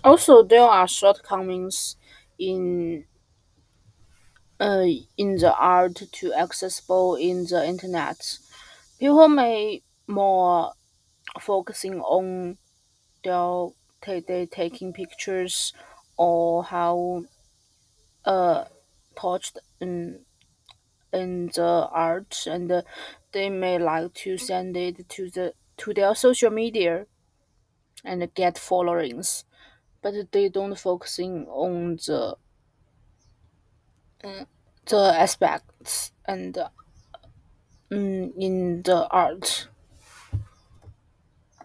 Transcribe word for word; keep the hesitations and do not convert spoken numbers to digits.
Also, there are shortcomings in uh, in the art to accessible in the internet. People may more focusing on their ta- they taking pictures or how uh touched in in the art, and uh, they may like to send it to the to their social media and get followings, but they don't focusing on the the aspects and uh, mm, in the art.